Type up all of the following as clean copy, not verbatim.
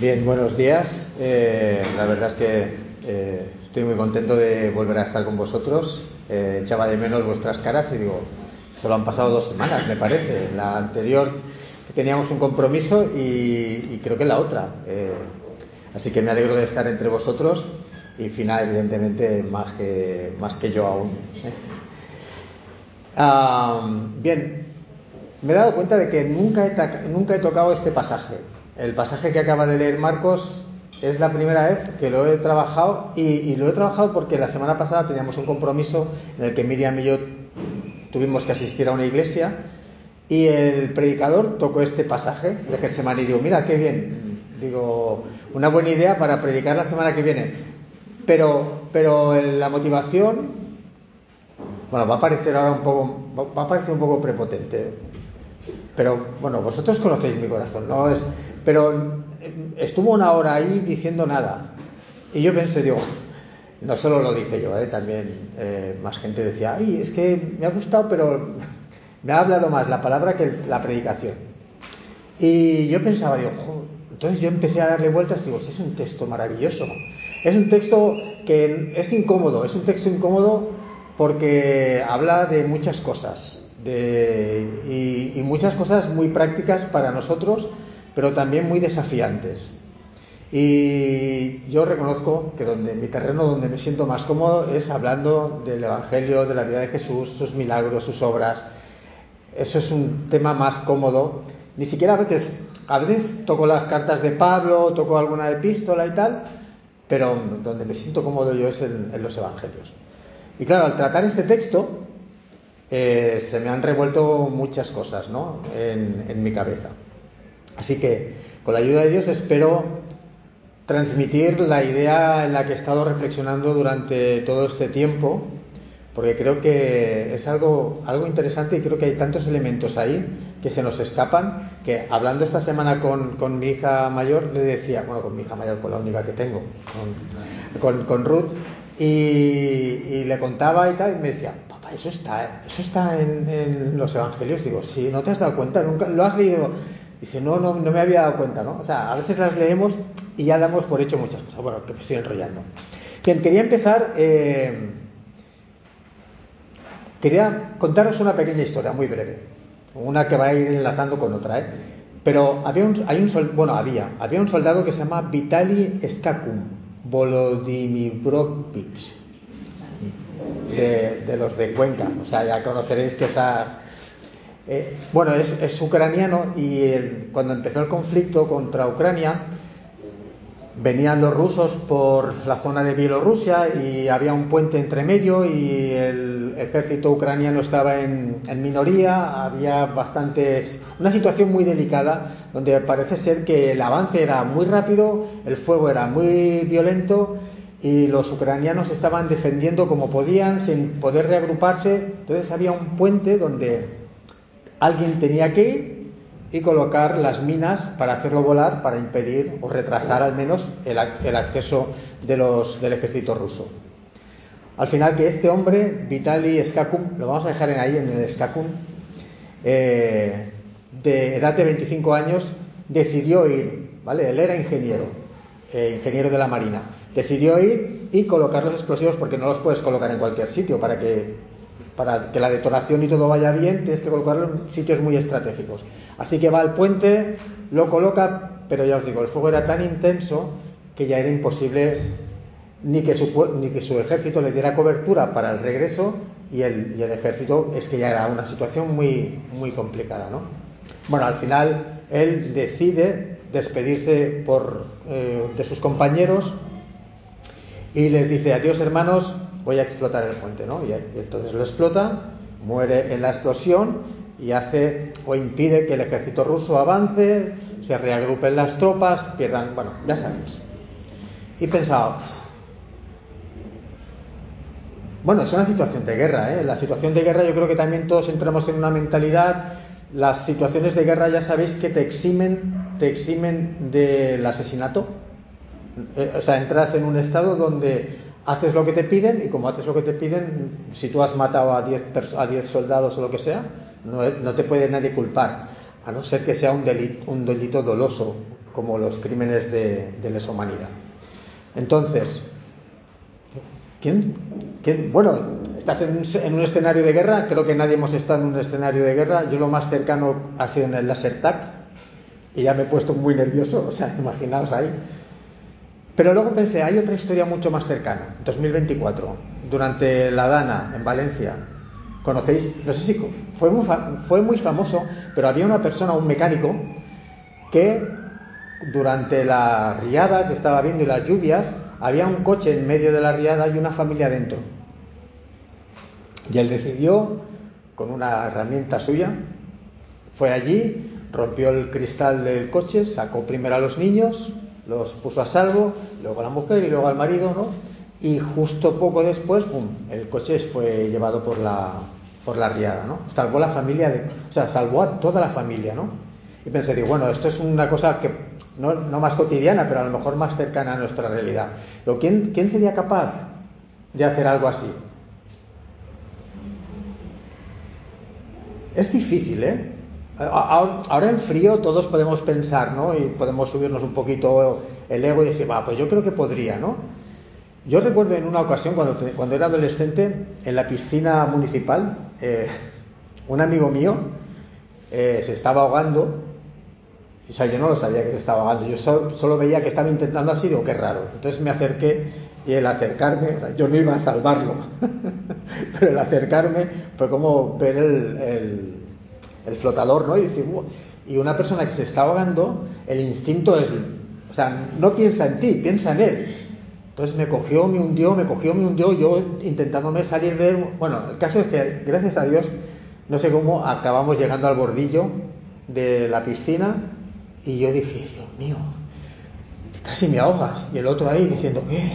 Bien, buenos días. La verdad es que estoy muy contento de volver a estar con vosotros. Echaba de menos vuestras caras y digo, solo han pasado 2 semanas, me parece. La anterior teníamos un compromiso y creo que la otra. Así que me alegro de estar entre vosotros y Fina, evidentemente, más que yo aún. Bien, me he dado cuenta de que nunca he tocado este pasaje. El pasaje que acaba de leer Marcos es la primera vez que lo he trabajado y lo he trabajado porque la semana pasada teníamos un compromiso en el que Miriam y yo tuvimos que asistir a una iglesia y el predicador tocó este pasaje de Getsemaní y digo, mira qué bien, digo, una buena idea para predicar la semana que viene, pero la motivación, bueno, va a parecer un poco prepotente, pero bueno, vosotros conocéis mi corazón, ¿no? Pero estuvo 1 hora ahí diciendo nada. Y yo pensé, digo, no solo lo dije yo, también más gente decía, ay, es que me ha gustado, pero me ha hablado más la palabra que la predicación. Y yo pensaba, digo, entonces yo empecé a darle vueltas y digo, es un texto maravilloso. Es un texto que es incómodo, es un texto incómodo porque habla de muchas cosas. Y muchas cosas muy prácticas para nosotros, pero también muy desafiantes. Y yo reconozco que mi terreno donde me siento más cómodo es hablando del Evangelio, de la vida de Jesús, sus milagros, sus obras. Eso es un tema más cómodo. Ni siquiera a veces toco las cartas de Pablo, toco alguna epístola y tal, pero donde me siento cómodo yo es en los Evangelios. Y claro, al tratar este texto se me han revuelto muchas cosas, ¿no? en mi cabeza. Así que, con la ayuda de Dios, espero transmitir la idea en la que he estado reflexionando durante todo este tiempo, porque creo que es algo interesante y creo que hay tantos elementos ahí que se nos escapan, que hablando esta semana con mi hija mayor, le decía, con mi hija mayor, con la única que tengo, con Ruth, y le contaba y tal, y me decía, papá, eso está en los Evangelios. Digo, sí, ¿no te has dado cuenta? ¿Nunca lo has leído? Dice, no me había dado cuenta, ¿no? O sea, a veces las leemos y ya damos por hecho muchas cosas. Bueno, que me estoy enrollando. Bien, quería empezar, quería contaros una pequeña historia, muy breve. Una que va a ir enlazando con otra, Pero había un soldado que se llama Vitali Skakum Volodymyrovich, de los de Cuenca. O sea, ya conoceréis que es ucraniano y cuando empezó el conflicto contra Ucrania venían los rusos por la zona de Bielorrusia y había un puente entre medio y el ejército ucraniano estaba en minoría, había una situación muy delicada donde parece ser que el avance era muy rápido, el fuego era muy violento y los ucranianos estaban defendiendo como podían sin poder reagruparse. Entonces había un puente donde alguien tenía que ir y colocar las minas para hacerlo volar, para impedir o retrasar al menos el acceso del ejército ruso. Al final, que este hombre, Vitali Skakum, lo vamos a dejar ahí en el Skakum, de edad de 25 años, decidió ir, ¿vale? Él era ingeniero de la Marina. Decidió ir y colocar los explosivos, porque no los puedes colocar en cualquier sitio. Para que la detonación y todo vaya bien, tienes que colocarlo en sitios muy estratégicos. Así que va al puente, lo coloca, pero ya os digo, el fuego era tan intenso que ya era imposible ni que su ejército le diera cobertura para el regreso, y el ejército, es que ya era una situación muy, muy complicada, ¿no? Bueno, al final él decide despedirse de sus compañeros y les dice, adiós hermanos, voy a explotar el puente, ¿no? Y entonces lo explota, muere en la explosión y impide que el ejército ruso avance, se reagrupen las tropas, pierdan, ya sabemos. Y pensaba, es una situación de guerra, La situación de guerra, yo creo que también todos entramos en una mentalidad. Las situaciones de guerra, ya sabéis que te eximen del asesinato. O sea, entras en un estado donde haces lo que te piden, y como haces lo que te piden, si tú has matado a 10 soldados o lo que sea, no te puede nadie culpar, a no ser que sea un delito doloso, como los crímenes de lesa humanidad. Entonces, bueno, estás en un escenario de guerra. Creo que nadie hemos estado en un escenario de guerra. Yo lo más cercano ha sido en el laser tag y ya me he puesto muy nervioso, o sea, imaginaos ahí. Pero luego pensé, hay otra historia mucho más cercana. 2024, durante la Dana en Valencia, ¿conocéis? No sé si fue muy famoso, pero había una persona, un mecánico, que durante la riada que estaba viendo y las lluvias, había un coche en medio de la riada y una familia dentro. Y él decidió, con una herramienta suya, fue allí, rompió el cristal del coche, sacó primero a los niños, los puso a salvo, luego a la mujer y luego al marido, ¿no? Y justo poco después, ¡pum!, el coche fue llevado por la riada, ¿no? Salvó la familia, salvó a toda la familia, ¿no? Y pensé, digo, bueno, esto es una cosa que no más cotidiana, pero a lo mejor más cercana a nuestra realidad. Pero ¿quién sería capaz de hacer algo así? Es difícil, ¿eh? Ahora en frío todos podemos pensar, ¿no? Y podemos subirnos un poquito el ego y decir, pues yo creo que podría, ¿no? Yo recuerdo en una ocasión, cuando era adolescente, en la piscina municipal, un amigo mío se estaba ahogando. O sea, yo no lo sabía que se estaba ahogando, yo solo veía que estaba intentando así, digo, qué raro. Entonces me acerqué y el acercarme, o sea, yo no iba a salvarlo, pero el acercarme fue como ver el flotador, ¿no? Y decir, y una persona que se está ahogando, el instinto es, o sea, no piensa en ti, piensa en él. Entonces me cogió, me hundió, yo intentándome salir de él. Bueno, el caso es que, gracias a Dios, no sé cómo, acabamos llegando al bordillo de la piscina y yo dije, Dios mío, casi me ahogas. Y el otro ahí diciendo, ¿qué?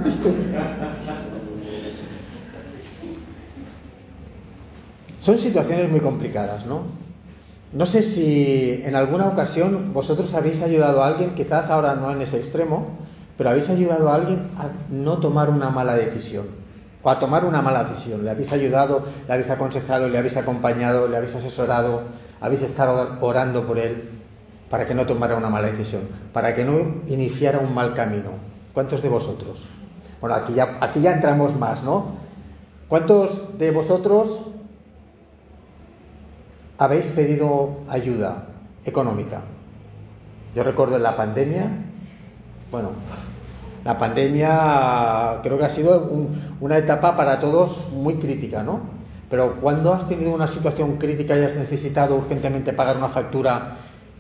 Son situaciones muy complicadas, ¿no? No sé si en alguna ocasión vosotros habéis ayudado a alguien, quizás ahora no en ese extremo, pero habéis ayudado a alguien a no tomar una mala decisión, o a tomar una mala decisión. Le habéis ayudado, le habéis aconsejado, le habéis acompañado, le habéis asesorado, habéis estado orando por él para que no tomara una mala decisión, para que no iniciara un mal camino. ¿Cuántos de vosotros? Bueno, aquí ya entramos más, ¿no? ¿Cuántos de vosotros habéis pedido ayuda económica? Yo recuerdo en la pandemia, la pandemia creo que ha sido una etapa para todos muy crítica, ¿no? Pero cuando has tenido una situación crítica y has necesitado urgentemente pagar una factura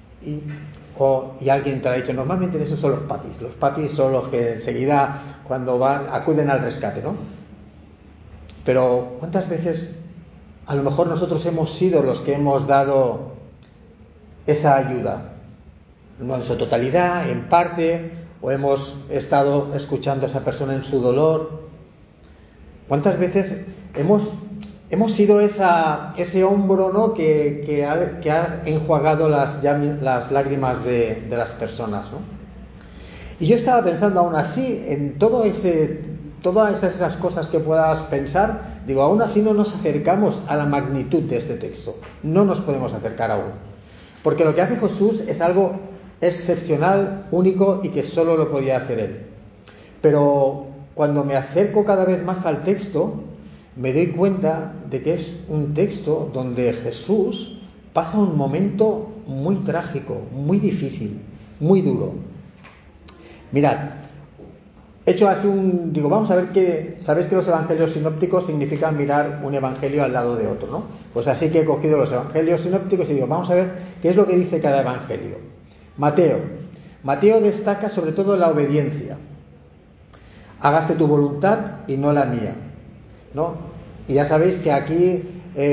y alguien te ha dicho, normalmente esos son los papis son los que enseguida cuando acuden al rescate, ¿no? Pero ¿cuántas veces a lo mejor nosotros hemos sido los que hemos dado esa ayuda? No en su totalidad, en parte, o hemos estado escuchando a esa persona en su dolor. ¿Cuántas veces hemos sido ese hombro, ¿no?, que ha enjuagado las lágrimas de las personas, ¿no? Y yo estaba pensando aún así en todas esas cosas que puedas pensar, digo, aún así no nos acercamos a la magnitud de este texto, no nos podemos acercar aún, porque lo que hace Jesús es algo excepcional, único y que solo lo podía hacer él. Pero cuando me acerco cada vez más al texto, me doy cuenta de que es un texto donde Jesús pasa un momento muy trágico, muy difícil, muy duro. Mirad, he hecho así digo, vamos a ver sabéis que los evangelios sinópticos significan mirar un evangelio al lado de otro, ¿no? Pues así que he cogido los evangelios sinópticos y digo, vamos a ver qué es lo que dice cada evangelio. Mateo destaca sobre todo la obediencia. Hágase tu voluntad y no la mía, ¿no? Y ya sabéis que aquí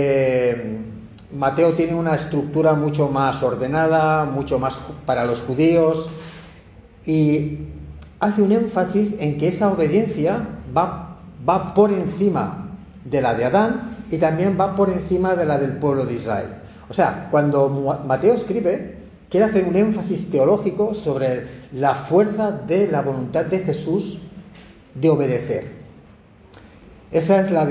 Mateo tiene una estructura mucho más ordenada, mucho más para los judíos, y hace un énfasis en que esa obediencia va por encima de la de Adán y también va por encima de la del pueblo de Israel. O sea, cuando Mateo escribe, quiere hacer un énfasis teológico sobre la fuerza de la voluntad de Jesús de obedecer. Esa es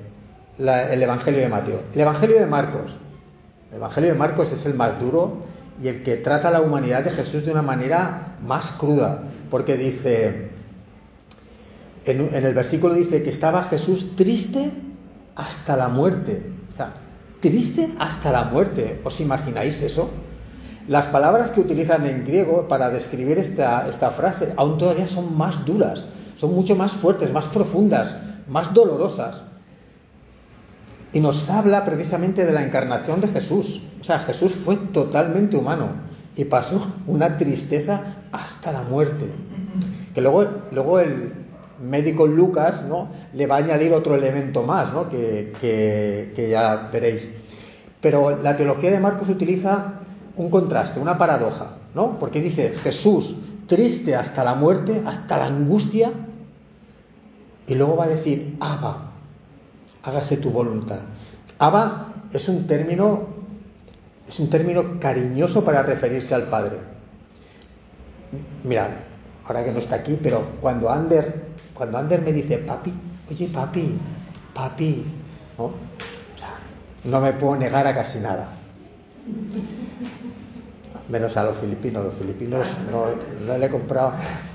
el Evangelio de Mateo. El Evangelio de Marcos es el más duro y el que trata la humanidad de Jesús de una manera más cruda, porque dice, en el versículo dice que estaba Jesús triste hasta la muerte. O sea, triste hasta la muerte. ¿Os imagináis eso? Las palabras que utilizan en griego para describir esta frase aún todavía son más duras, son mucho más fuertes, más profundas, más dolorosas. Y nos habla precisamente de la encarnación de Jesús. O sea, Jesús fue totalmente humano y pasó una tristeza hasta la muerte. Que luego el médico Lucas, ¿no?, le va a añadir otro elemento más, ¿no?, que ya veréis. Pero la teología de Marcos utiliza un contraste, una paradoja, ¿no? Porque dice Jesús triste hasta la muerte, hasta la angustia, y luego va a decir Abba, hágase tu voluntad. Abba es un término cariñoso para referirse al Padre. Mirad, ahora que no está aquí, pero cuando Ander me dice papi, oye papi, ¿no? O sea, no me puedo negar a casi nada. Menos a los filipinos no le he comprado.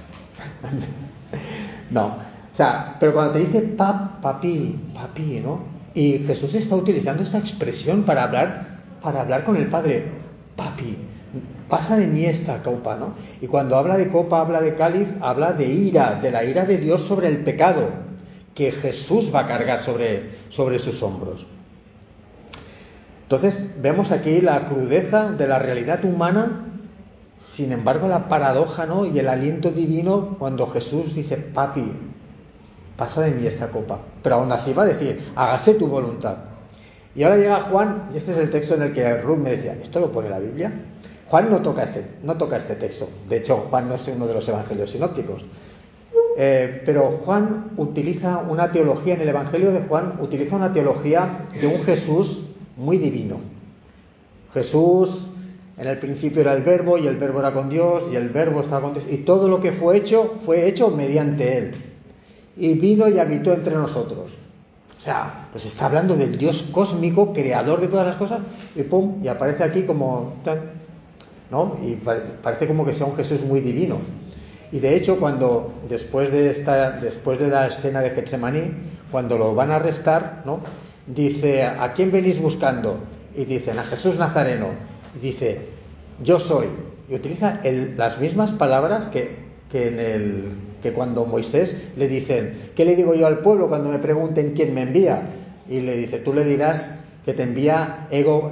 No, o sea, pero cuando te dice papi, ¿no? Y Jesús está utilizando esta expresión para hablar con el Padre. Papi, pasa de mí esta copa, ¿no? Y cuando habla de copa, habla de cáliz, habla de ira, de la ira de Dios sobre el pecado, que Jesús va a cargar sobre sus hombros. Entonces vemos aquí la crudeza de la realidad humana, sin embargo la paradoja, ¿no?, y el aliento divino cuando Jesús dice papi, pasa de mí esta copa, pero aún así va a decir hágase tu voluntad. Y ahora llega Juan, y este es el texto en el que Ruth me decía, ¿esto lo pone la Biblia? Juan no toca este texto. De hecho, Juan no es uno de los evangelios sinópticos. Pero Juan utiliza una teología, en el Evangelio de Juan, utiliza una teología de un Jesús muy divino. Jesús, en el principio era el Verbo, y el Verbo era con Dios, y el Verbo estaba con Dios, y todo lo que fue hecho mediante Él. Y vino y habitó entre nosotros. O sea, pues está hablando del Dios cósmico, creador de todas las cosas, y pum, y aparece aquí como, ¿no? Y parece como que sea un Jesús muy divino. Y de hecho, cuando después de la escena de Getsemaní, cuando lo van a arrestar, ¿no?, dice, ¿a quién venís buscando? Y dicen, a Jesús Nazareno. Y dice, yo soy. Y utiliza las mismas palabras que cuando Moisés le dicen, ¿qué le digo yo al pueblo cuando me pregunten quién me envía? Y le dice, tú le dirás que te envía ego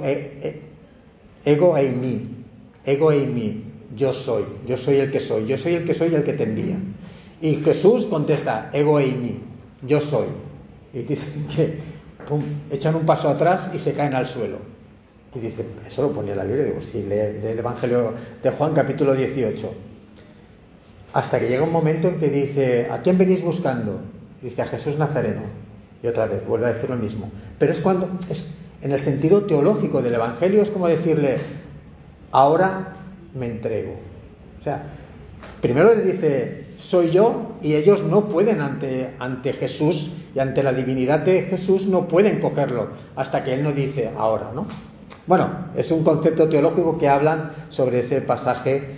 eimi, yo soy el que soy, yo soy el que soy y el que te envía. Y Jesús contesta, ego eimi, yo soy. Y dicen que pum, echan un paso atrás y se caen al suelo. Y dice, eso lo ponía la Biblia. Digo, sí, lee el Evangelio de Juan, capítulo 18. Hasta que llega un momento en que dice, ¿a quién venís buscando? Dice, a Jesús Nazareno. Y otra vez vuelve a decir lo mismo. Pero en el sentido teológico del Evangelio, es como decirle, ahora me entrego. O sea, primero le dice, soy yo, y ellos no pueden ante Jesús y ante la divinidad de Jesús, no pueden cogerlo hasta que Él no dice ahora, ¿no? Bueno, es un concepto teológico que hablan sobre ese pasaje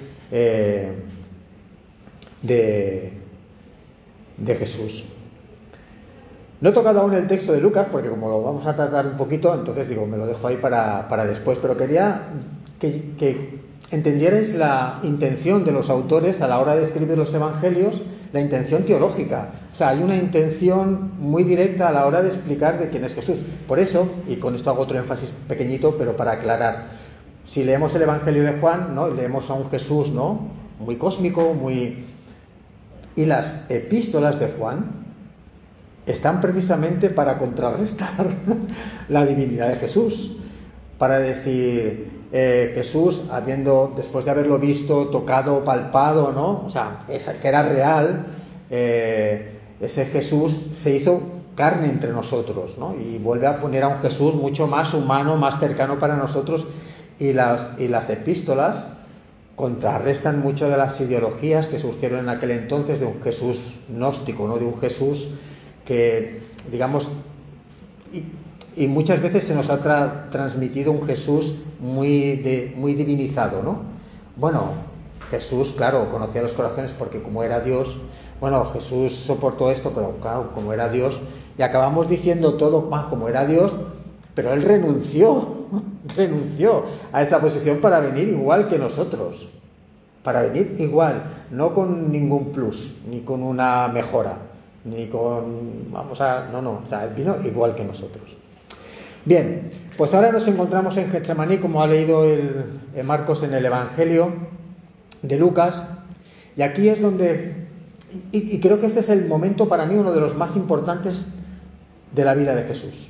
de Jesús. No he tocado aún el texto de Lucas porque como lo vamos a tratar un poquito, entonces digo, me lo dejo ahí para después, pero quería que entendierais la intención de los autores a la hora de escribir los evangelios, la intención teológica. O sea, hay una intención muy directa a la hora de explicar de quién es Jesús. Por eso, y con esto hago otro énfasis pequeñito, pero para aclarar, si leemos el Evangelio de Juan, ¿no?, y leemos a un Jesús, ¿no?, muy cósmico, y las epístolas de Juan están precisamente para contrarrestar la divinidad de Jesús, para decir, Jesús, después de haberlo visto, tocado, palpado, ¿no?, o sea, que era real, ese Jesús se hizo carne entre nosotros, ¿no?, y vuelve a poner a un Jesús mucho más humano, más cercano para nosotros, y las epístolas contrarrestan mucho de las ideologías que surgieron en aquel entonces de un Jesús gnóstico, ¿no?, de un Jesús que, digamos, y muchas veces se nos ha transmitido un Jesús muy divinizado, ¿no? Bueno, Jesús, claro, conocía los corazones porque como era Dios, bueno, Jesús soportó esto, pero claro, como era Dios, y acabamos diciendo todo, como era Dios, pero él renunció a esa posición para venir igual que nosotros, para venir igual, no con ningún plus, ni con una mejora, ni con, o sea, él vino igual que nosotros. Bien, pues ahora nos encontramos en Getsemaní, como ha leído Marcos en el Evangelio de Lucas, y aquí es donde, y creo que este es el momento para mí uno de los más importantes de la vida de Jesús.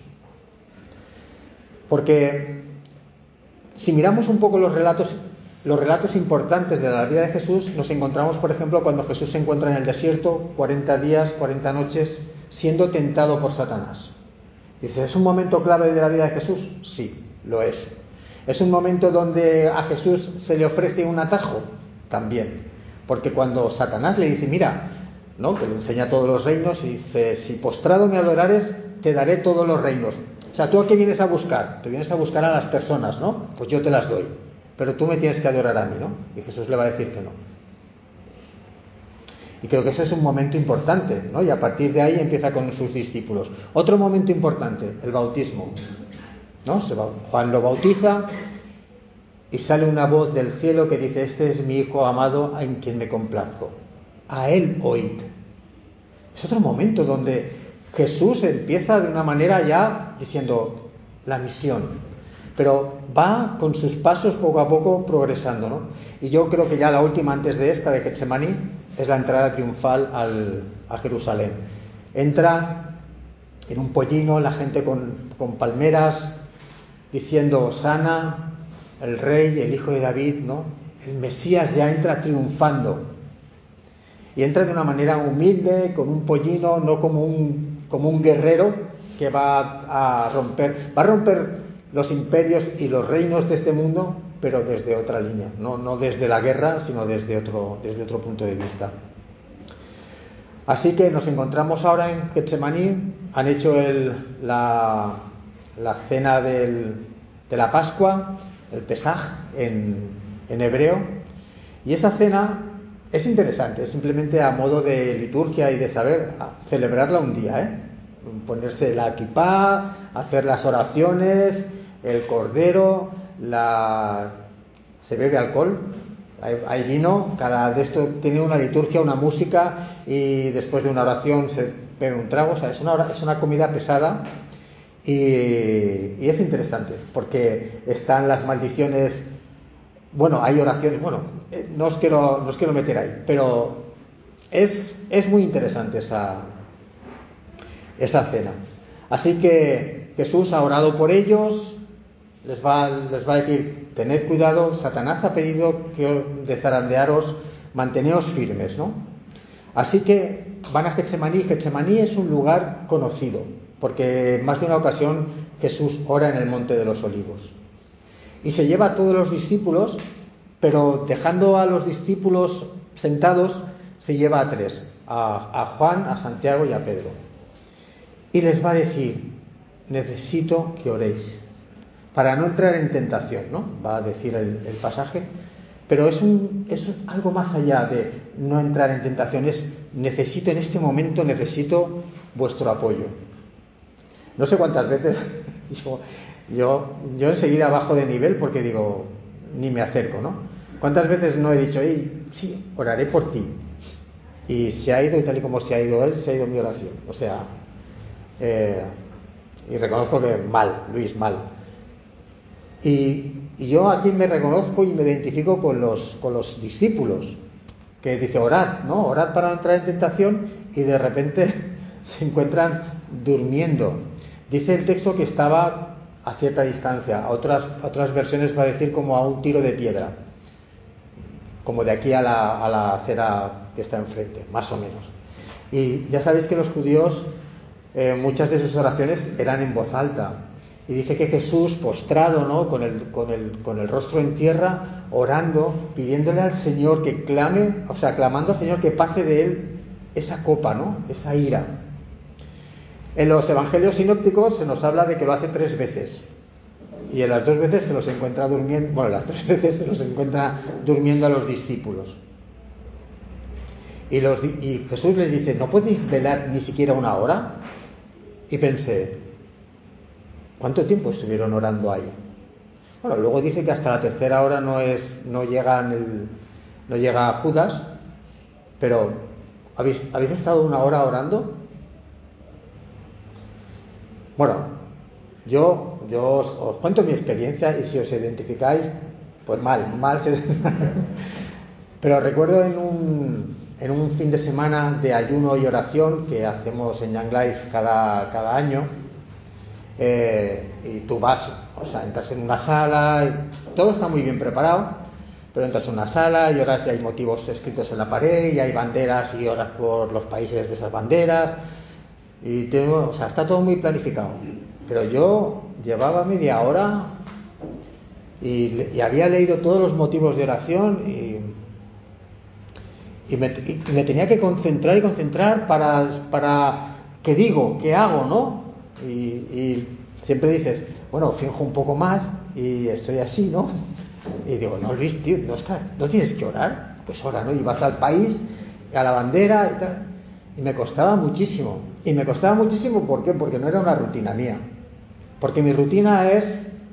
Porque si miramos un poco los relatos importantes de la vida de Jesús, nos encontramos, por ejemplo, cuando Jesús se encuentra en el desierto, 40 días, 40 noches, siendo tentado por Satanás. Dice, ¿es un momento clave de la vida de Jesús? Sí, lo es. ¿Es un momento donde a Jesús se le ofrece un atajo? También. Porque cuando Satanás le dice, mira, ¿no?, que le enseña todos los reinos y dice, si postrado me adorares, te daré todos los reinos. O sea, ¿tú a qué vienes a buscar? Te vienes a buscar a las personas, ¿no? Pues yo te las doy. Pero tú me tienes que adorar a mí, ¿no? Y Jesús le va a decir que no. Y creo que ese es un momento importante, ¿no? Y a partir de ahí empieza con sus discípulos. Otro momento importante, el bautismo, ¿no? Juan lo bautiza y sale una voz del cielo que dice, este es mi Hijo amado en quien me complazco. A él oíd. Es otro momento donde Jesús empieza de una manera ya diciendo la misión, pero va con sus pasos poco a poco progresando, ¿no? Y yo creo que ya la última antes de esta, de Getsemaní, es la entrada triunfal a Jerusalén. Entra en un pollino, la gente con palmeras, diciendo Hosana, el rey, el hijo de David, ¿no? El Mesías ya entra triunfando. Y entra de una manera humilde, con un pollino, no como un guerrero que va a romper los imperios y los reinos de este mundo, pero desde otra línea, no desde la guerra, sino desde otro punto de vista. Así que nos encontramos ahora en Getsemaní. Han hecho la cena de la Pascua, el Pesaj en hebreo, y esa cena es interesante, es simplemente a modo de liturgia y de saber celebrarla un día, ponerse la kipá, hacer las oraciones, el cordero, se bebe alcohol, hay vino, cada de esto tiene una liturgia, una música, y después de una oración se bebe un trago. O sea, es una comida pesada y es interesante porque están las maldiciones. Bueno, hay oraciones, no os quiero meter ahí, pero es muy interesante esa cena. Así que Jesús ha orado por ellos, les va a decir, tened cuidado, Satanás ha pedido que de zarandearos, manteneos firmes, ¿no? Así que van a Getsemaní. Getsemaní es un lugar conocido, porque más de una ocasión Jesús ora en el Monte de los Olivos. Y se lleva a todos los discípulos, pero dejando a los discípulos sentados, se lleva a tres, a Juan, a Santiago y a Pedro. Y les va a decir, necesito que oréis, para no entrar en tentación, ¿no? Va a decir el pasaje, pero es algo más allá de no entrar en tentación, en este momento necesito vuestro apoyo. No sé cuántas veces yo enseguida bajo de nivel porque digo, ni me acerco, ¿no? ¿Cuántas veces no he dicho, sí, oraré por ti? Y se ha ido, y tal y como se ha ido él, se ha ido mi oración. O sea, y reconozco que Luis, mal. Y yo aquí me reconozco y me identifico con los discípulos, que dice orad, ¿no? Orad para no entrar en tentación, y de repente se encuentran durmiendo. Dice el texto que estaba a cierta distancia, a otras versiones va a decir como a un tiro de piedra, como de aquí a la acera que está enfrente, más o menos. Y ya sabéis que los judíos, muchas de sus oraciones eran en voz alta. Y dice que Jesús, postrado, ¿no?, con el rostro en tierra, orando, pidiéndole al Señor que clamando al Señor que pase de él esa copa, ¿no?, esa ira. En los evangelios sinópticos se nos habla de que lo hace 3 veces. y en las 2 veces se los encuentra durmiendo, bueno, las 3 veces se los encuentra durmiendo a los discípulos. Y Jesús les dice, ¿no podéis velar ni siquiera 1 hora? Y pensé, ¿cuánto tiempo estuvieron orando ahí? Bueno, luego dice que hasta la 3.ª hora no llega Judas, pero ¿habéis estado 1 hora orando? Bueno, yo os cuento mi experiencia y si os identificáis, pues mal. Pero recuerdo en un fin de semana de ayuno y oración que hacemos en Young Life cada año, y tú vas, o sea, entras en una sala y todo está muy bien preparado, pero entras en una sala y oras y hay motivos escritos en la pared y hay banderas y oras por los países de esas banderas y o sea, está todo muy planificado. Pero yo llevaba media hora y había leído todos los motivos de oración y me tenía que concentrar para ¿qué digo? ¿Qué hago? ¿No? Y siempre dices, bueno, finjo un poco más y estoy así, ¿no? Y digo, no, Luis, tío, no tienes que orar, pues ora, ¿no? Y vas al país, a la bandera y tal. Y me costaba muchísimo. Y me costaba muchísimo, ¿por qué? Porque no era una rutina mía. Porque mi rutina es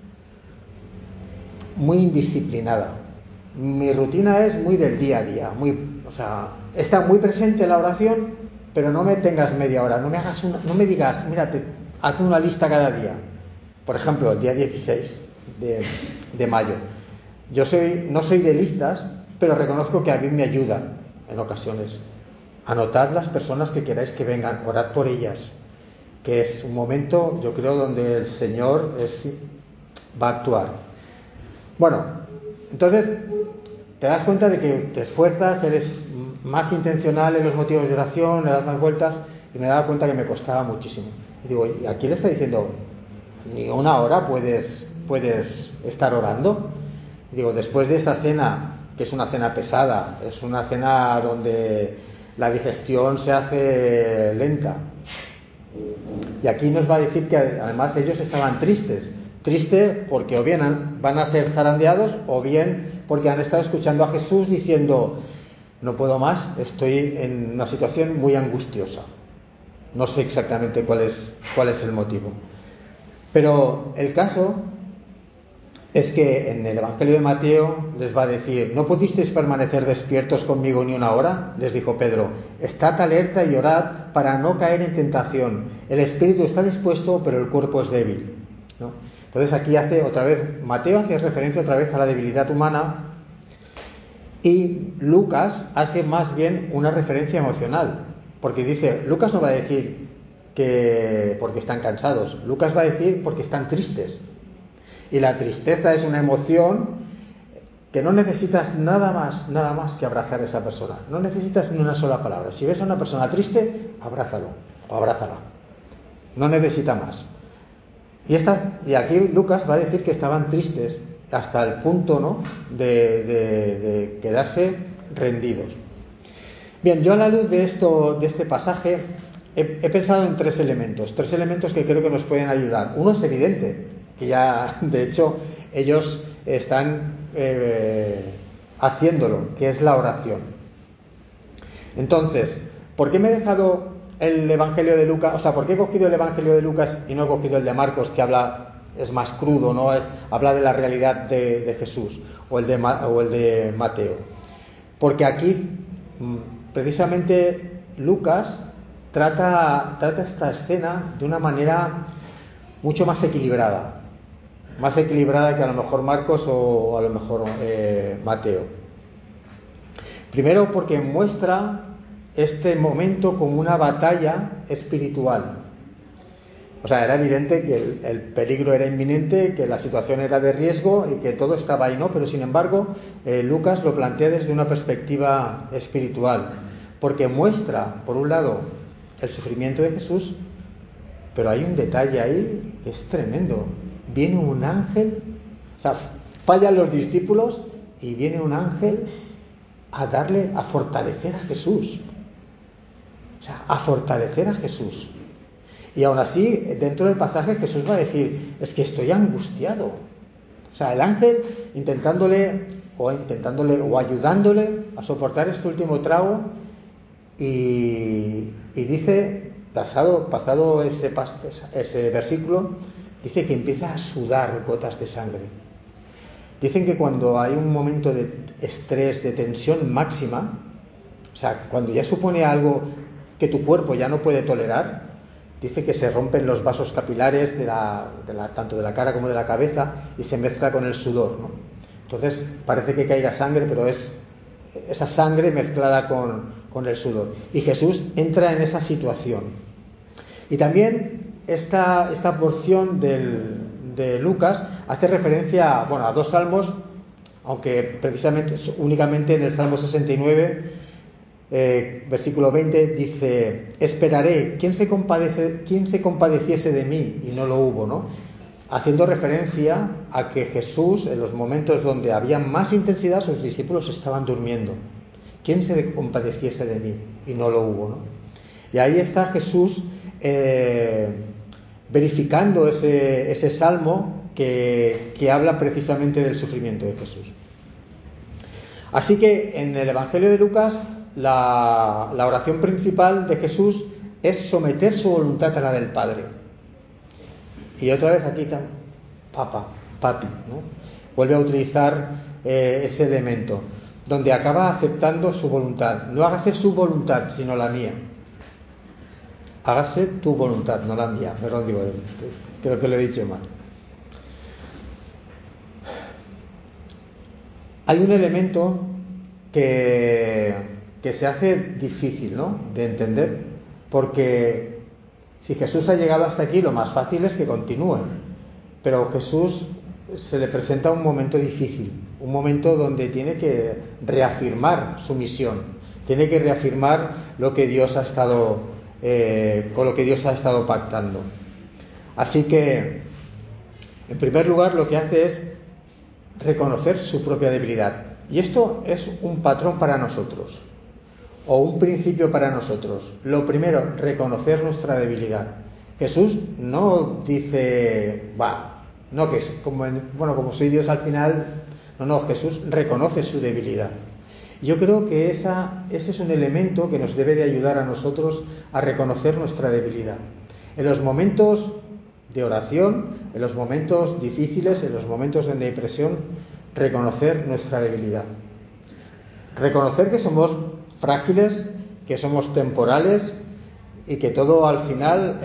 muy indisciplinada. Mi rutina es muy del día a día, o sea, está muy presente en la oración, pero no me tengas media hora, no me digas, mírate, hazme una lista cada día. Por ejemplo, el día 16 de mayo. Yo no soy de listas, pero reconozco que a mí me ayuda en ocasiones. Anotad las personas que queráis que vengan, orad por ellas, que es un momento, yo creo, donde el Señor va a actuar. Bueno, entonces te das cuenta de que te esfuerzas, eres más intencional en los motivos de oración, le das más vueltas, y me daba cuenta que me costaba muchísimo. Y digo, ¿y aquí le está diciendo ni 1 hora puedes estar orando? Y digo, después de esta cena, que es una cena pesada, es una cena donde la digestión se hace lenta, y aquí nos va a decir que además ellos estaban tristes porque o bien van a ser zarandeados o bien porque han estado escuchando a Jesús diciendo, no puedo más, estoy en una situación muy angustiosa. No sé exactamente cuál es el motivo, pero el caso es que en el Evangelio de Mateo les va a decir, ¿no pudisteis permanecer despiertos conmigo ni 1 hora? Les dijo Pedro, estad alerta y orad para no caer en tentación. El espíritu está dispuesto, pero el cuerpo es débil, ¿no? Entonces aquí Mateo hace referencia otra vez a la debilidad humana y Lucas hace más bien una referencia emocional, porque dice, Lucas no va a decir que porque están cansados, Lucas va a decir porque están tristes. Y la tristeza es una emoción que no necesitas nada más que abrazar a esa persona. No necesitas ni una sola palabra. Si ves a una persona triste, abrázalo o abrázala. No necesita más. Y aquí Lucas va a decir que estaban tristes hasta el punto, ¿no?, de quedarse rendidos. Bien, yo a la luz de este pasaje he pensado en 3 elementos que creo que nos pueden ayudar. Uno es evidente, que ya de hecho ellos están haciéndolo, que es la oración. Entonces, ¿por qué me he dejado el Evangelio de Lucas? O sea, ¿por qué he cogido el Evangelio de Lucas y no he cogido el de Marcos, que es más crudo, ¿no? Habla de la realidad de Jesús, o el de Mateo? Porque aquí precisamente Lucas trata esta escena de una manera mucho más equilibrada que a lo mejor Marcos o a lo mejor Mateo. Primero porque muestra este momento como una batalla espiritual. O sea, era evidente que el peligro era inminente, que la situación era de riesgo y que todo estaba ahí, ¿no? Pero sin embargo, Lucas lo plantea desde una perspectiva espiritual, porque muestra, por un lado, el sufrimiento de Jesús, pero hay un detalle ahí que es tremendo. Viene un ángel, o sea, fallan los discípulos y viene un ángel a fortalecer a Jesús. O sea, a fortalecer a Jesús. Y aún así, dentro del pasaje Jesús va a decir, es que estoy angustiado. O sea, el ángel intentándole o ayudándole a soportar este último trago, y dice, pasado ese versículo, dice que empieza a sudar gotas de sangre. Dicen que cuando hay un momento de estrés, de tensión máxima, o sea, cuando ya supone algo que tu cuerpo ya no puede tolerar, dice que se rompen los vasos capilares tanto de la cara como de la cabeza, y se mezcla con el sudor, ¿no? Entonces parece que caiga sangre, pero es esa sangre mezclada con el sudor. Y Jesús entra en esa situación. Y también esta porción de Lucas hace referencia a dos salmos, aunque precisamente únicamente en el Salmo 69, versículo 20, dice: esperaré, ¿quién se compadeciese de mí? Y no lo hubo, ¿no? Haciendo referencia a que Jesús, en los momentos donde había más intensidad, sus discípulos estaban durmiendo. ¿Quién se compadeciese de mí? Y no lo hubo, ¿no? Y ahí está Jesús verificando ese salmo que habla precisamente del sufrimiento de Jesús. Así que en el Evangelio de Lucas, la oración principal de Jesús es someter su voluntad a la del Padre. Y otra vez aquí está papi, ¿no? Vuelve a utilizar ese elemento, donde acaba aceptando su voluntad. No hágase su voluntad, sino la mía. Hágase tu voluntad, no la mía. Perdón, creo que lo he dicho mal. Hay un elemento que se hace difícil, ¿no?, de entender, porque si Jesús ha llegado hasta aquí, lo más fácil es que continúe. Pero Jesús se le presenta un momento difícil, un momento donde tiene que reafirmar su misión, tiene que reafirmar lo que Dios ha estado con lo que Dios ha estado pactando. Así que, en primer lugar, lo que hace es reconocer su propia debilidad. Y esto es un patrón para nosotros, o un principio para nosotros. Lo primero, reconocer nuestra debilidad. Jesús no dice, no, que es como soy Dios al final. No, Jesús reconoce su debilidad. Yo creo que ese es un elemento que nos debe de ayudar a nosotros a reconocer nuestra debilidad. En los momentos de oración, en los momentos difíciles, en los momentos de depresión, reconocer nuestra debilidad. Reconocer que somos frágiles, que somos temporales y que todo al final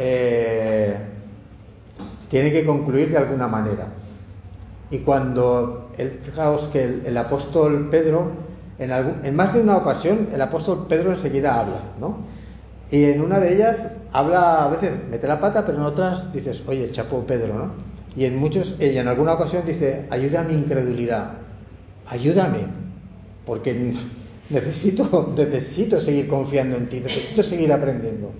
tiene que concluir de alguna manera. Y fijaos que el apóstol Pedro, en más de una ocasión, el apóstol Pedro enseguida habla, ¿no? Y en una de ellas habla, a veces mete la pata, pero en otras dices, oye, chapó Pedro, ¿no? Y en alguna ocasión dice, ayuda a mi incredulidad, ayúdame, porque necesito seguir confiando en ti, necesito seguir aprendiendo.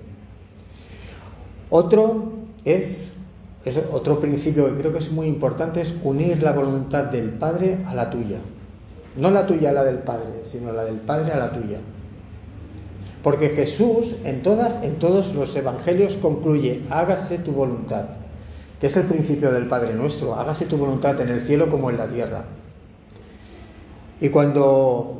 Otro principio que creo que es muy importante, es unir la voluntad del Padre a la tuya. No la tuya a la del Padre, sino la del Padre a la tuya. Porque Jesús en todos los evangelios concluye, hágase tu voluntad, que es el principio del Padre Nuestro, hágase tu voluntad en el cielo como en la tierra. Y cuando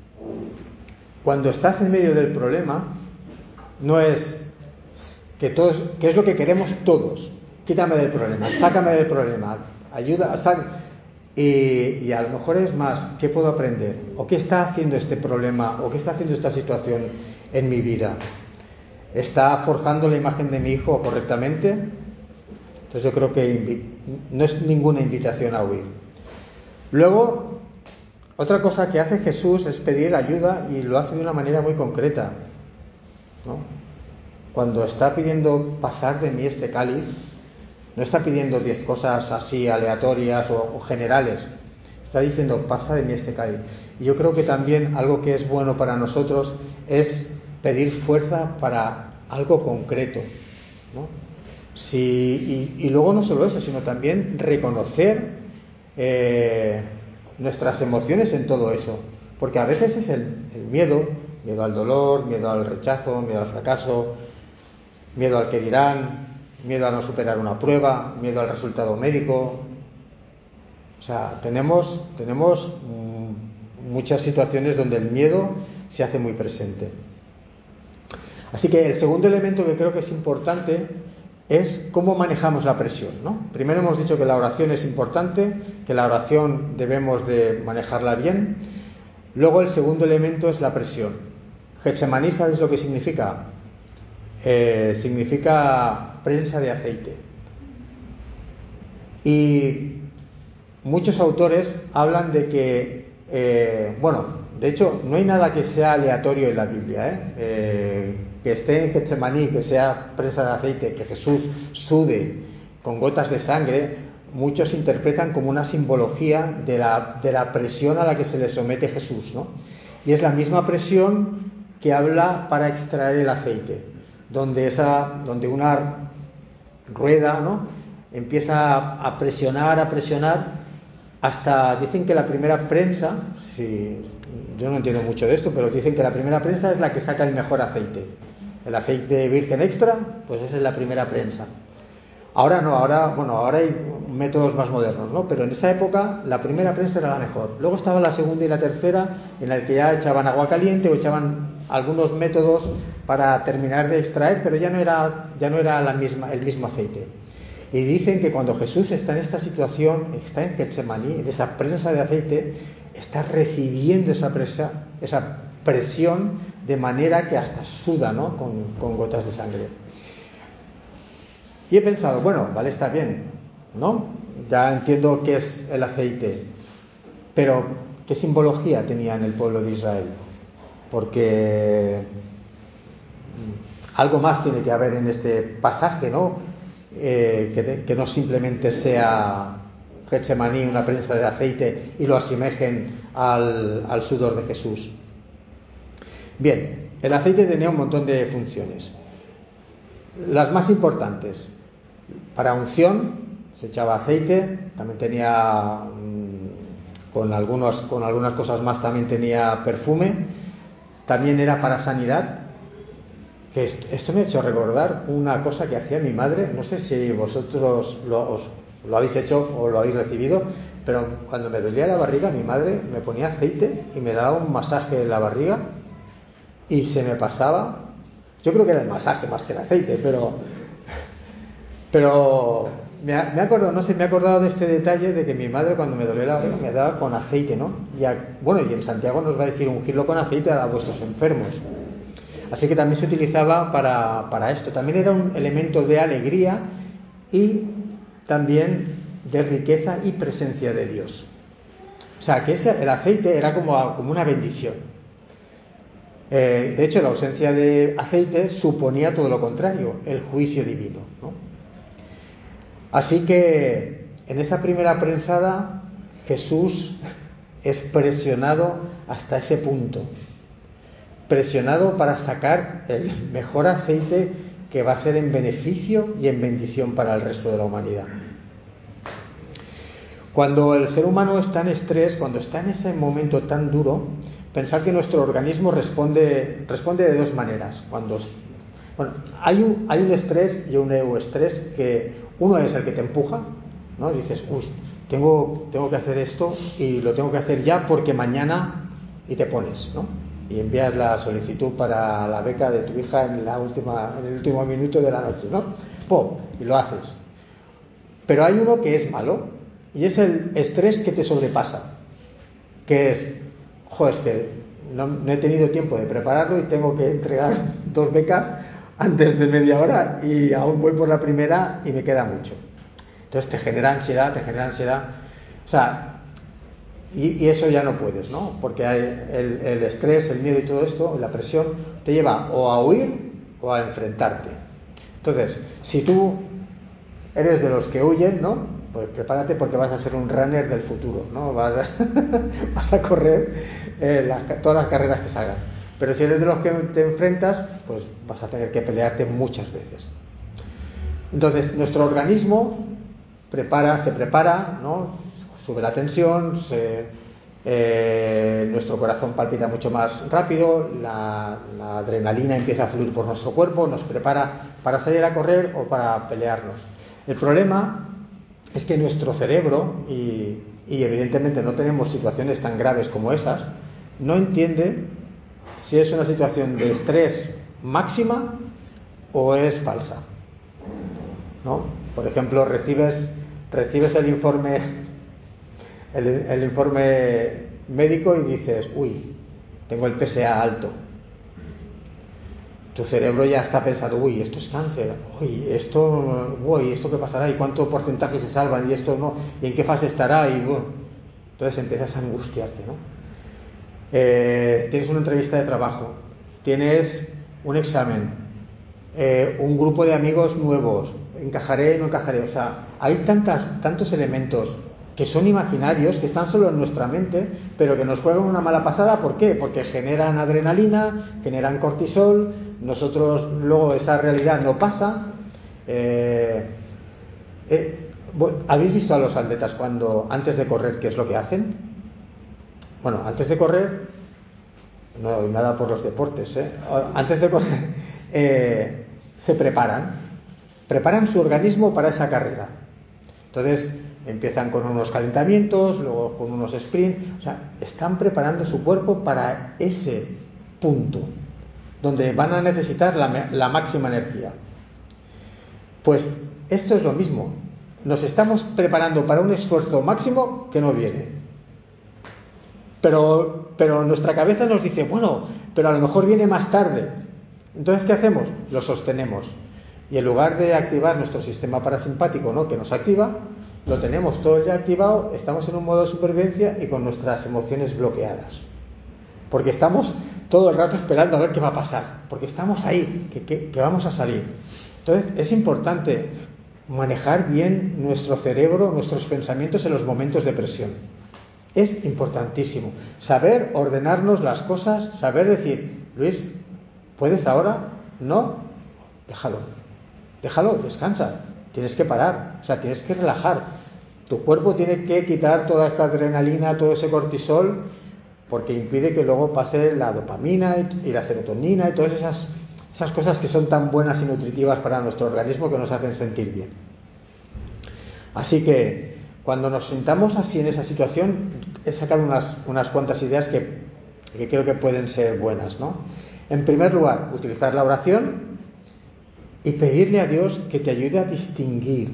estás en medio del problema, no es que es lo que queremos todos, quítame del problema, sácame del problema, ayuda, y a lo mejor es más, ¿qué puedo aprender? ¿O qué está haciendo este problema? ¿O qué está haciendo esta situación en mi vida? ¿Está forjando la imagen de mi hijo correctamente? Entonces yo creo que no es ninguna invitación a huir. Luego, otra cosa que hace Jesús es pedir ayuda, y lo hace de una manera muy concreta, ¿no? Cuando está pidiendo pasar de mí este cáliz, no está pidiendo 10 cosas así aleatorias o generales. Está diciendo, pasa de mí este cáliz. Y yo creo que también algo que es bueno para nosotros es pedir fuerza para algo concreto, ¿no? Y luego no solo eso, sino también reconocer nuestras emociones en todo eso. Porque a veces es el miedo al dolor, miedo al rechazo, miedo al fracaso, miedo al que dirán, miedo a no superar una prueba, miedo al resultado médico. O sea, tenemos muchas situaciones donde el miedo se hace muy presente. Así que el segundo elemento que creo que es importante es cómo manejamos la presión, ¿no? Primero hemos dicho que la oración es importante, que la oración debemos de manejarla bien. Luego el segundo elemento es la presión. Getsemaní, ¿sabéis lo que significa? Significa prensa de aceite. Y muchos autores hablan de que, de hecho, no hay nada que sea aleatorio en la Biblia, que esté en Getsemaní, que sea prensa de aceite, que Jesús sude con gotas de sangre, muchos interpretan como una simbología de la presión a la que se le somete Jesús, ¿no? Y es la misma presión que habla para extraer el aceite, donde una rueda, ¿no?, empieza a presionar hasta, dicen que la primera prensa, yo no entiendo mucho de esto, pero dicen que la primera prensa es la que saca el mejor aceite. El aceite virgen extra, pues esa es la primera prensa. Ahora no, ahora hay métodos más modernos, ¿no? Pero en esa época la primera prensa era la mejor. Luego estaba la segunda y la tercera, en la que ya echaban agua caliente o echaban algunos métodos para terminar de extraer, pero ya no era el mismo aceite. Y dicen que cuando Jesús está en esta situación, está en Getsemaní, en esa prensa de aceite, está recibiendo esa presión de manera que hasta suda, ¿no?, con gotas de sangre. Y he pensado, vale, está bien, ¿no? Ya entiendo qué es el aceite, pero ¿qué simbología tenía en el pueblo de Israel? Porque algo más tiene que haber en este pasaje, ¿no? Que no simplemente sea Getsemaní, una prensa de aceite, y lo asemejen al sudor de Jesús. Bien, el aceite tenía un montón de funciones. Las más importantes: para unción se echaba aceite, también tenía, con algunas cosas más, también tenía perfume, también era para sanidad. Que esto me ha hecho recordar una cosa que hacía mi madre, no sé si vosotros lo habéis hecho o lo habéis recibido, pero cuando me dolía la barriga, mi madre me ponía aceite y me daba un masaje en la barriga y se me pasaba. Yo creo que era el masaje más que el aceite, pero me he acordado de este detalle de que mi madre, cuando me dolía la barriga, me daba con aceite, ¿no? Y en Santiago nos va a decir ungirlo con aceite a vuestros enfermos. Así que también se utilizaba para esto. También era un elemento de alegría y también de riqueza y presencia de Dios. O sea, que el aceite era como una bendición. De hecho, la ausencia de aceite suponía todo lo contrario, el juicio divino, ¿no? Así que en esa primera prensada Jesús es presionado hasta ese punto. Presionado para sacar el mejor aceite que va a ser en beneficio y en bendición para el resto de la humanidad. Cuando el ser humano está en estrés, cuando está en ese momento tan duro, pensar que nuestro organismo responde de dos maneras. Hay un estrés y un euestrés, que uno es el que te empuja, ¿no? Dices, tengo que hacer esto y lo tengo que hacer ya porque mañana, y te pones, ¿no? Y envías la solicitud para la beca de tu hija en el último minuto de la noche, ¿no? ¡Pum! Y lo haces. Pero hay uno que es malo, y es el estrés que te sobrepasa, que es, es que no he tenido tiempo de prepararlo y tengo que entregar 2 becas antes de media hora y aún voy por la primera y me queda mucho. Entonces te genera ansiedad. O sea, y eso ya no puedes, ¿no? Porque el estrés, el miedo y todo esto, la presión, te lleva o a huir o a enfrentarte. Entonces, si tú eres de los que huyen, ¿no?, pues prepárate, porque vas a ser un runner del futuro, ¿no? Vas a correr todas las carreras que salgan. Pero si eres de los que te enfrentas, pues vas a tener que pelearte muchas veces. Entonces, nuestro organismo se prepara, ¿no? Sube la tensión, nuestro corazón palpita mucho más rápido, la adrenalina empieza a fluir por nuestro cuerpo, nos prepara para salir a correr o para pelearnos. El problema es que nuestro cerebro, y evidentemente no tenemos situaciones tan graves como esas, no entiende si es una situación de estrés máxima o es falsa, ¿no? Por ejemplo, recibes el informe médico y dices, uy, tengo el PSA alto. Tu cerebro ya está pensando, uy, esto es cáncer, uy, esto qué pasará, y cuánto porcentaje se salvan, y esto no, y en qué fase estará, y bueno, entonces empiezas a angustiarte, ¿no? Tienes una entrevista de trabajo, tienes un examen, un grupo de amigos nuevos, encajaré, no encajaré, o sea, hay tantos elementos que son imaginarios, que están solo en nuestra mente, pero que nos juegan una mala pasada. ¿Por qué? Porque generan adrenalina, generan cortisol, nosotros luego esa realidad no pasa. ¿Habéis visto a los atletas cuando antes de correr qué es lo que hacen? Bueno, antes de correr, no doy nada por los deportes, antes de correr se preparan su organismo para esa carrera. Entonces empiezan con unos calentamientos, luego con unos sprints, o sea, están preparando su cuerpo para ese punto donde van a necesitar la máxima energía. Pues esto es lo mismo, nos estamos preparando para un esfuerzo máximo que no viene, pero nuestra cabeza nos dice, bueno, pero a lo mejor viene más tarde. Entonces, ¿qué hacemos? Lo sostenemos, y en lugar de activar nuestro sistema parasimpático, ¿no?, que nos activa, lo tenemos todo ya activado, estamos en un modo de supervivencia y con nuestras emociones bloqueadas, porque estamos todo el rato esperando a ver qué va a pasar, porque estamos ahí, que vamos a salir. Entonces es importante manejar bien nuestro cerebro, nuestros pensamientos en los momentos de presión. Es importantísimo saber ordenarnos las cosas, saber decir, Luis, ¿puedes ahora? No, déjalo, descansa. Tienes que parar, o sea, tienes que relajar. Tu cuerpo tiene que quitar toda esta adrenalina, todo ese cortisol, porque impide que luego pase la dopamina y la serotonina y todas esas cosas que son tan buenas y nutritivas para nuestro organismo, que nos hacen sentir bien. Así que cuando nos sintamos así en esa situación, he sacado unas cuantas ideas que creo que pueden ser buenas, ¿no? En primer lugar, utilizar la oración y pedirle a Dios que te ayude a distinguir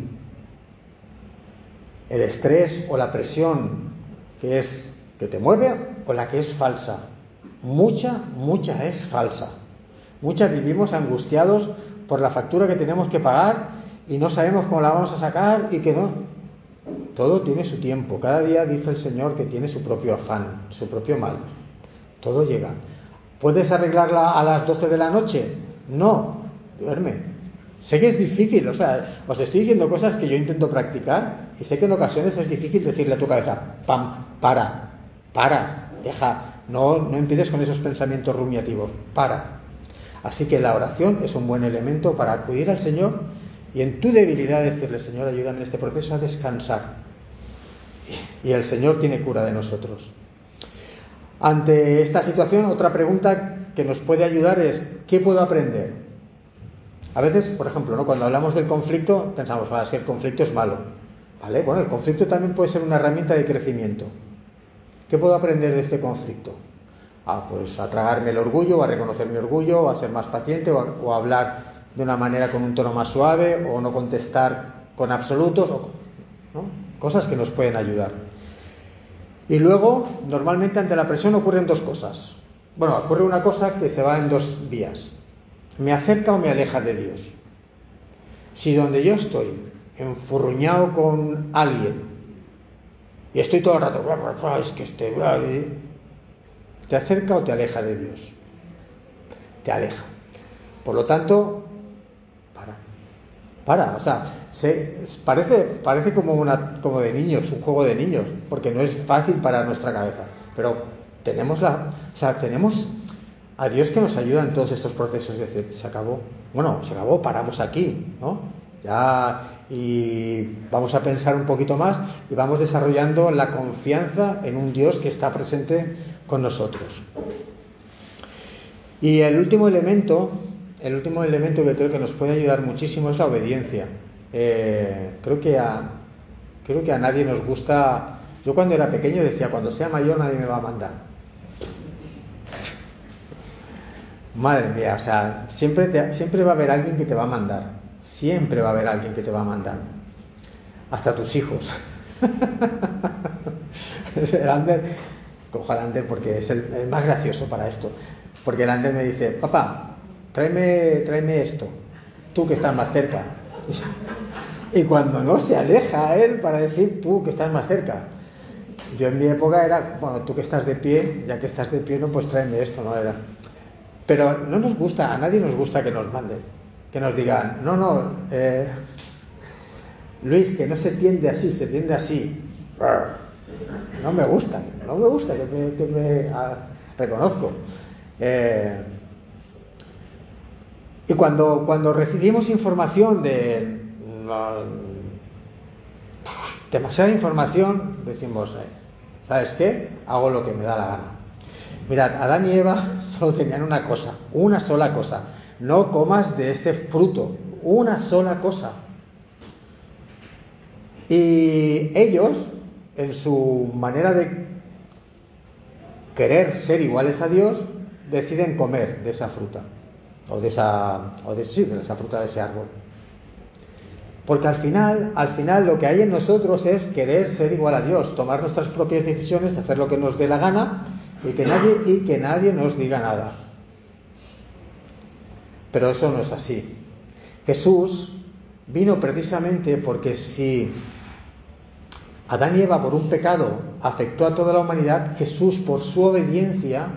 el estrés o la presión que te mueve o la que es falsa. Mucha es falsa. Muchas vivimos angustiados por la factura que tenemos que pagar y no sabemos cómo la vamos a sacar, y que no. Todo tiene su tiempo. Cada día dice el Señor que tiene su propio afán, su propio mal. Todo llega. ¿Puedes arreglarla a las 12 de la noche? No, duerme. Sé que es difícil, o sea, os estoy diciendo cosas que yo intento practicar, y sé que en ocasiones es difícil decirle a tu cabeza, para, deja, no empieces con esos pensamientos rumiativos, para. Así que la oración es un buen elemento para acudir al Señor y en tu debilidad decirle, Señor, ayúdame en este proceso a descansar. Y el Señor tiene cura de nosotros. Ante esta situación, otra pregunta que nos puede ayudar es, ¿qué puedo aprender? A veces, por ejemplo, ¿no?, cuando hablamos del conflicto, pensamos, es que el conflicto es malo. ¿Vale? Bueno, el conflicto también puede ser una herramienta de crecimiento. ¿Qué puedo aprender de este conflicto? Pues a tragarme el orgullo, o a reconocer mi orgullo, o a ser más paciente, o a hablar de una manera con un tono más suave, o no contestar con absolutos, ¿no? Cosas que nos pueden ayudar. Y luego, normalmente ante la presión ocurren dos cosas. Bueno, ocurre una cosa que se va en dos vías. ¿Me acerca o me aleja de Dios? Si donde yo estoy enfurruñado con alguien y estoy todo el rato, es que ¿te acerca o te aleja de Dios? Te aleja. Por lo tanto, para, o sea, parece como de niños, un juego de niños, porque no es fácil para nuestra cabeza, pero tenemos a Dios que nos ayuda en todos estos procesos. Es decir, se acabó, paramos aquí, ¿no? y vamos a pensar un poquito más y vamos desarrollando la confianza en un Dios que está presente con nosotros. Y el último elemento que creo que nos puede ayudar muchísimo es la obediencia. Creo que a nadie nos gusta. Yo cuando era pequeño decía, cuando sea mayor nadie me va a mandar. Madre mía, o sea, siempre va a haber alguien que te va a mandar. Siempre va a haber alguien que te va a mandar. Hasta tus hijos. El Ander, cojo al Ander porque es el más gracioso para esto. Porque el Ander me dice, papá, tráeme esto, tú que estás más cerca. Y cuando no se aleja él para decir tú que estás más cerca. Yo en mi época era, bueno, tú que estás de pie, ya que estás de pie, no, pues tráeme esto, ¿no? Pero no nos gusta, a nadie nos gusta que nos manden, que nos digan, Luis, que no se tiende así, se tiende así. No me gusta que me reconozco. Y cuando recibimos información demasiada información, decimos, ¿sabes qué? Hago lo que me da la gana. Mirad, Adán y Eva solo tenían una sola cosa. No comas de este fruto, una sola cosa. Y ellos, en su manera de querer ser iguales a Dios, deciden comer de esa fruta, de esa fruta de ese árbol. Porque al final lo que hay en nosotros es querer ser igual a Dios, tomar nuestras propias decisiones, hacer lo que nos dé la gana y que nadie nos diga nada. Pero eso no es así. Jesús vino precisamente porque si Adán y Eva por un pecado afectó a toda la humanidad, Jesús por su obediencia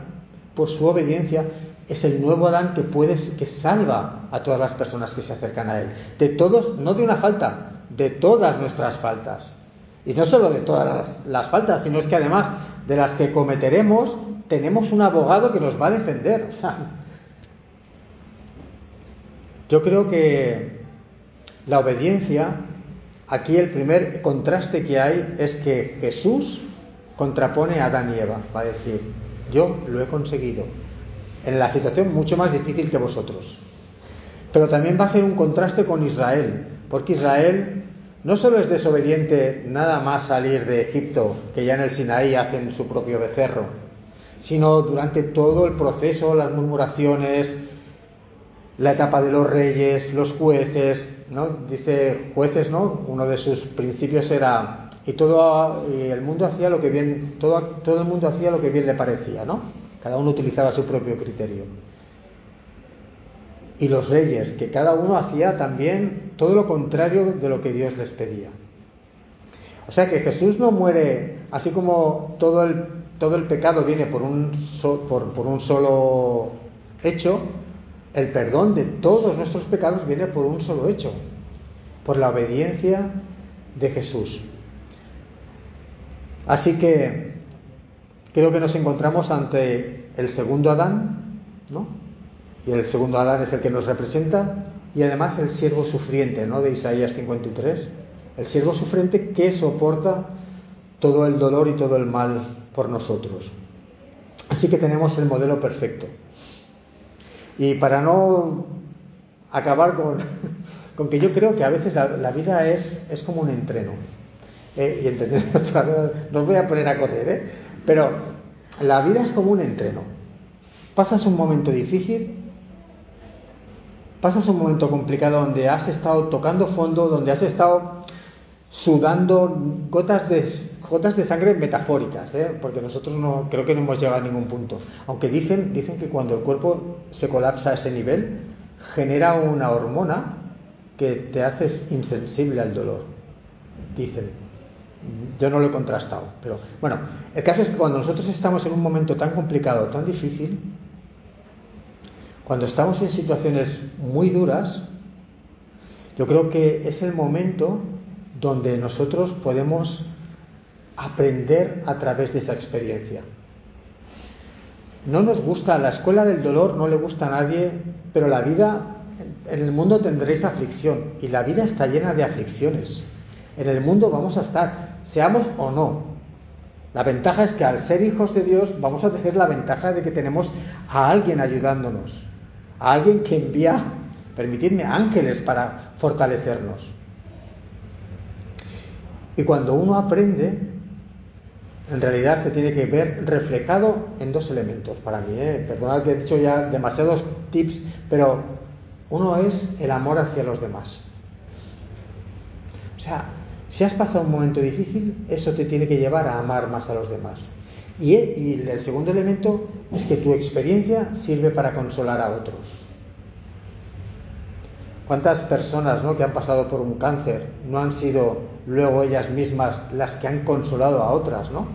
es el nuevo Adán que salva a todas las personas que se acercan a él. De todos, no de una falta, de todas nuestras faltas. Y no solo de todas las faltas, sino es que además de las que cometeremos, tenemos un abogado que nos va a defender. O sea, yo creo que la obediencia, aquí el primer contraste que hay es que Jesús contrapone a Adán y Eva. Va a decir, yo lo he conseguido en la situación mucho más difícil que vosotros. Pero también va a ser un contraste con Israel, porque Israel no solo es desobediente nada más salir de Egipto, que ya en el Sinaí hacen su propio becerro, sino durante todo el proceso, las murmuraciones, la etapa de los reyes, los jueces, ¿no? Dice jueces, ¿no? Uno de sus principios era y el mundo hacía lo que bien, todo el mundo hacía lo que bien le parecía, ¿no? Cada uno utilizaba su propio criterio. Y los reyes, que cada uno hacía también todo lo contrario de lo que Dios les pedía. O sea que Jesús no muere, así como todo el pecado viene por un solo hecho, el perdón de todos nuestros pecados viene por un solo hecho, por la obediencia de Jesús. Así que creo que nos encontramos ante el segundo Adán, ¿no? Y el segundo Adán es el que nos representa, y además el siervo sufriente, ¿no? De Isaías 53, el siervo sufriente que soporta todo el dolor y todo el mal por nosotros. Así que tenemos el modelo perfecto. Y para no acabar con que yo creo que a veces la vida es como un entreno. Y entender, no os voy a poner a correr, pero la vida es como un entreno. Pasas un momento difícil, pasas un momento complicado donde has estado tocando fondo, donde has estado sudando gotas de sangre metafóricas, porque nosotros creo que no hemos llegado a ningún punto. Aunque dicen que cuando el cuerpo se colapsa a ese nivel, genera una hormona que te hace insensible al dolor. Dicen. Yo no lo he contrastado, pero bueno, el caso es que cuando nosotros estamos en un momento tan complicado, tan difícil, cuando estamos en situaciones muy duras, yo creo que es el momento donde nosotros podemos aprender a través de esa experiencia. No nos gusta, la escuela del dolor no le gusta a nadie, pero la vida, en el mundo tendréis aflicción, y la vida está llena de aflicciones. En el mundo vamos a estar, seamos o no. La ventaja es que al ser hijos de Dios vamos a tener la ventaja de que tenemos a alguien ayudándonos, a alguien que envía, permitidme, ángeles para fortalecernos. Y cuando uno aprende, en realidad se tiene que ver reflejado en dos elementos para mí. Perdonad que he dicho ya demasiados tips, pero uno es el amor hacia los demás. O sea, si has pasado un momento difícil, eso te tiene que llevar a amar más a los demás. Y el segundo elemento es que tu experiencia sirve para consolar a otros. ¿Cuántas personas, ¿no?, que han pasado por un cáncer no han sido luego ellas mismas las que han consolado a otras, ¿no?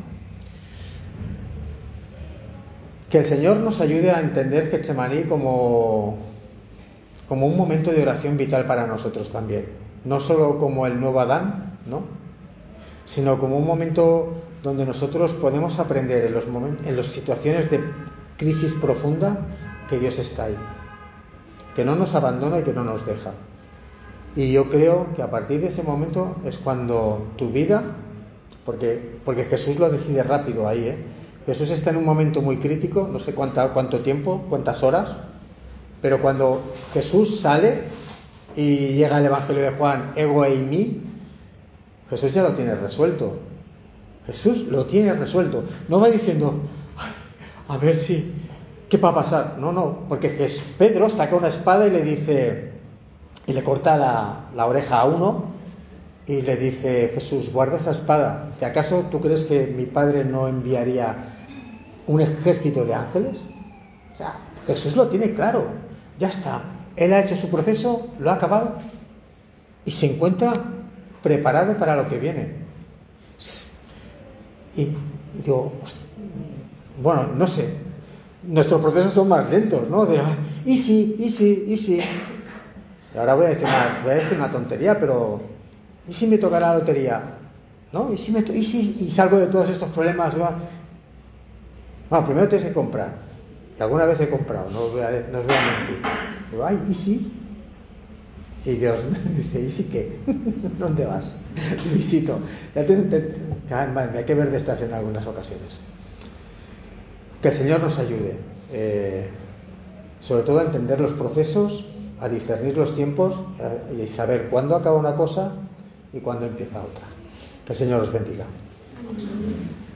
Que el Señor nos ayude a entender Getsemaní como un momento de oración vital para nosotros también. No solo como el nuevo Adán, ¿no?, sino como un momento donde nosotros podemos aprender en las situaciones de crisis profunda que Dios está ahí, que no nos abandona y que no nos deja. Y yo creo que a partir de ese momento es cuando tu vida, porque Jesús lo decide rápido ahí, Jesús está en un momento muy crítico, no sé cuánto tiempo, cuántas horas, pero cuando Jesús sale y llega el Evangelio de Juan, ego eimi, Jesús ya lo tiene resuelto. Jesús lo tiene resuelto. No va diciendo, a ver si, ¿qué va a pasar? No, porque Pedro saca una espada y le dice, y le corta la oreja a uno, y le dice, Jesús, guarda esa espada. ¿Que acaso tú crees que mi Padre no enviaría un ejército de ángeles? O sea, Jesús lo tiene claro. Ya está. Él ha hecho su proceso, lo ha acabado y se encuentra preparado para lo que viene. Y digo, bueno, no sé, nuestros procesos son más lentos, ¿no? Y sí. Y ahora voy a decir una tontería, pero ¿y si me tocará la lotería? ¿No? ¿Y si salgo de todos estos problemas? Bueno, primero tienes que comprar. Y alguna vez he comprado, no os voy a mentir. Digo, ay, ¿y si? Y Dios dice, ¿y si qué? ¿Dónde vas? Luisito. Madre, hay que ver de estas en algunas ocasiones. Que el Señor nos ayude, sobre todo a entender los procesos, a discernir los tiempos y saber cuándo acaba una cosa y cuándo empieza otra. Que el Señor os bendiga.